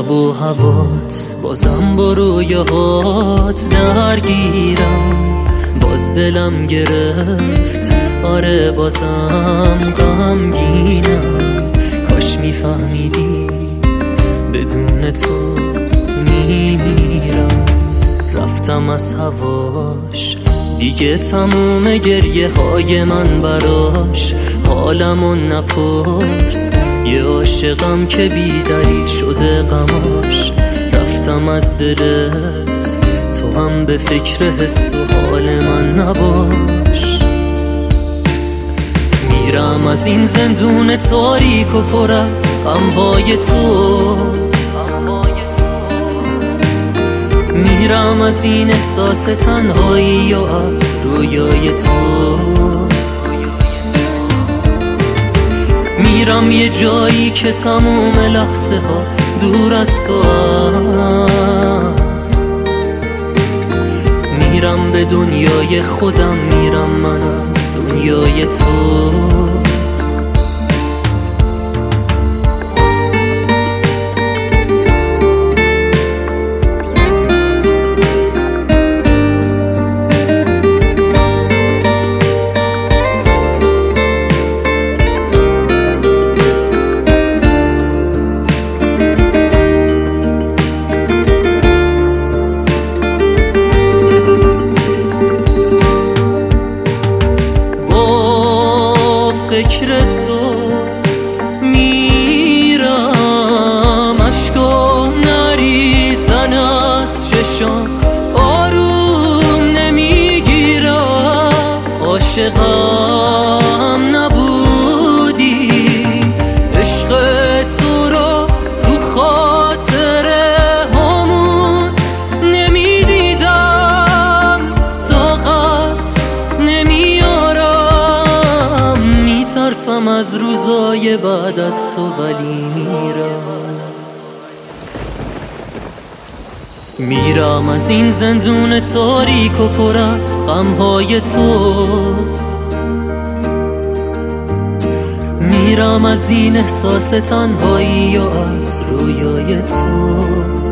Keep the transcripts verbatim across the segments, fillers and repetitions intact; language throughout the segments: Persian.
آب و هوات، بازم با رویاهات درگیرم. باز دلم گرفت، آره بازم غمگینم. کاش میفهمیدی بدون تو میمیرم. رفتم از هواش، دیگه تموم گریه های من براش. حالمو نپرس، یه عاشقم که بیدلیل شده غماش. رفتم از دلت، تو هم به فکر حس و حال من نباش. میرم از این زندون تاریک و پر از غمهای تو. میرم از این احساس تنهایی و از رویای تو. میرم یه جایی که تموم لحظه ها دور از تو هم. میرم به دنیای خودم، میرم من از دنیای تو. فکر تو میرم، اشکا نریزن از چشام، آروم نمیگیرم. عاشقم نبودی، عشق تو رو تو خاطره همون نمیدیدم. طاقت نمیارم، میترسم از روزای بعد از تو، ولی میرم. میرم از این زندون تاریک و پر از غمهای تو. میرم از این احساس تنهایی و از رویای تو.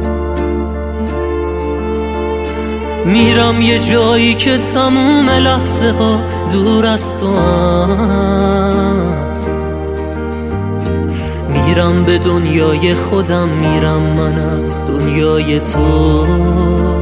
میرم یه جایی که تموم لحظه ها دور از تو هم. میرم به دنیای خودم، میرم من از دنیای تو.